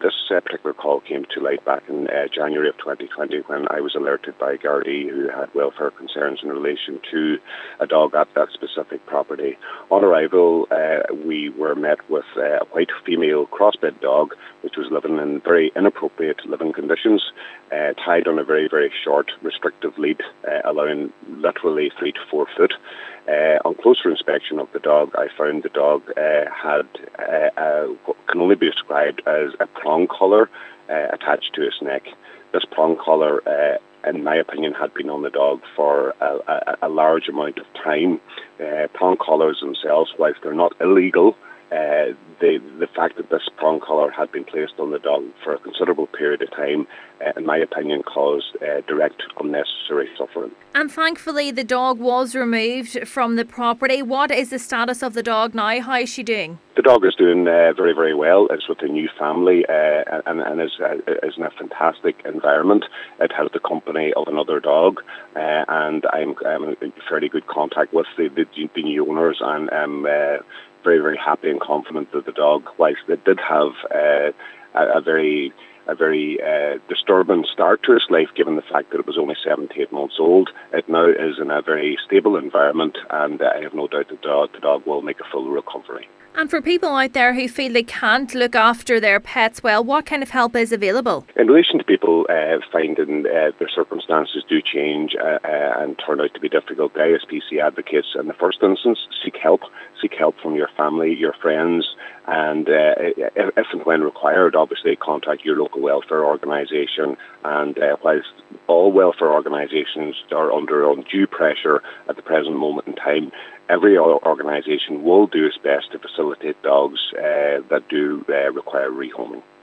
This particular call came to light back in January of 2020 when I was alerted by Gardaí who had welfare concerns in relation to a dog at that specific property. On arrival, we were met with a white female crossbred dog which was living in very inappropriate living conditions, tied on a very, very short, restrictive lead, allowing literally 3 to 4 foot. On closer inspection of the dog, I found the dog had what can only be described as a prong collar attached to its neck. This prong collar, in my opinion, had been on the dog for a large amount of time. Prong collars themselves, whilst they're not illegal, the fact that this prong collar had been placed on the dog for a considerable period of time, in my opinion, caused direct unnecessary suffering. And thankfully the dog was removed from the property. What is the status of the dog now? How is she doing? The dog is doing very, very well. It's with a new family and is in a fantastic environment. It has the company of another dog, and I'm in fairly good contact with the new owners, and I'm very, very happy and confident that the dog, whilst it did have a very disturbing start to its life, given the fact that it was only 7 to 8 months old, it now is in a very stable environment, and I have no doubt that the dog will make a full recovery. And for people out there who feel they can't look after their pets well, what kind of help is available? In relation to people finding their circumstances do change and turn out to be difficult, the ISPC advocates in the first instance seek help. Seek help from your family, your friends, and if and when required, obviously contact your local welfare organisation. And whilst all welfare organisations are under undue pressure at the present moment in time, every organisation will do its best to facilitate dogs that do require rehoming.